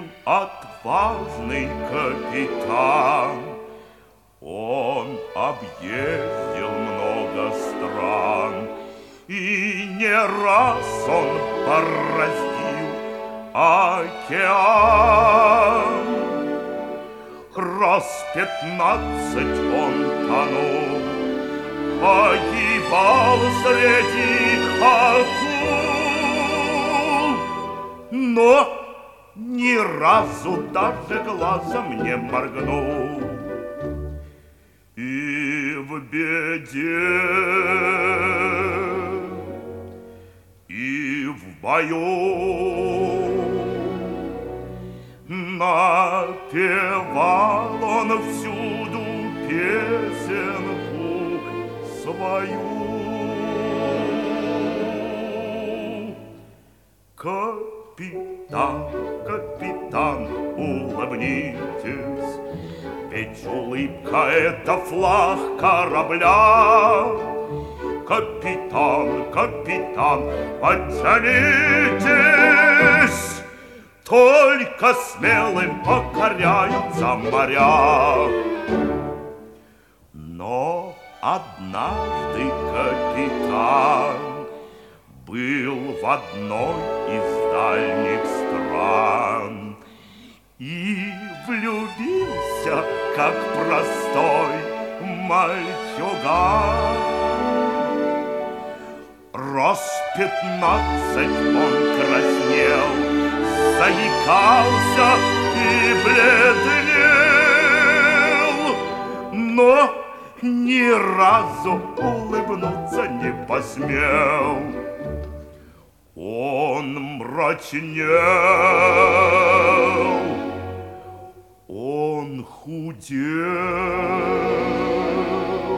был отважный капитан. Он объездил много стран, и не раз он бороздил океан. Раз 15 он тонул, погибал среди акул, но ни разу даже глазом не моргнул. И в беде, и в бою напевал он всюду песенку свою. Капитан, капитан, улыбнитесь, ведь улыбка — это флаг корабля. Капитан, капитан, подтянитесь, только смелым покоряются моря. Но однажды капитан был в одной из дальних стран и влюбился, как простой мальчуган. Раз 15 он краснел, заикался и бледнел, но ни разу улыбнуться не посмел. Он мрачнел, он худел,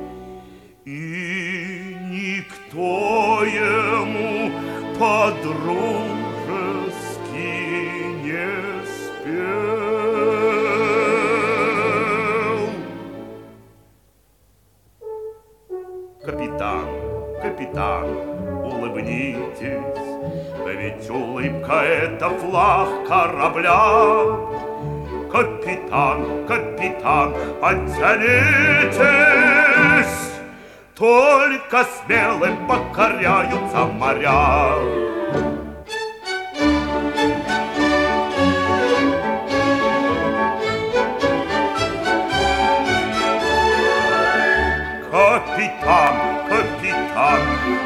и никто ему по-дружески не спел. Капитан, капитан, улыбнитесь, ведь улыбка — это флаг корабля. Капитан, капитан, подтянитесь, только смелым покоряются моря. Капитан, капитан,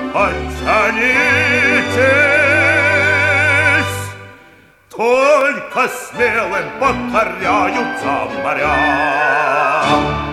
подтянитесь, только смелым покоряются моря.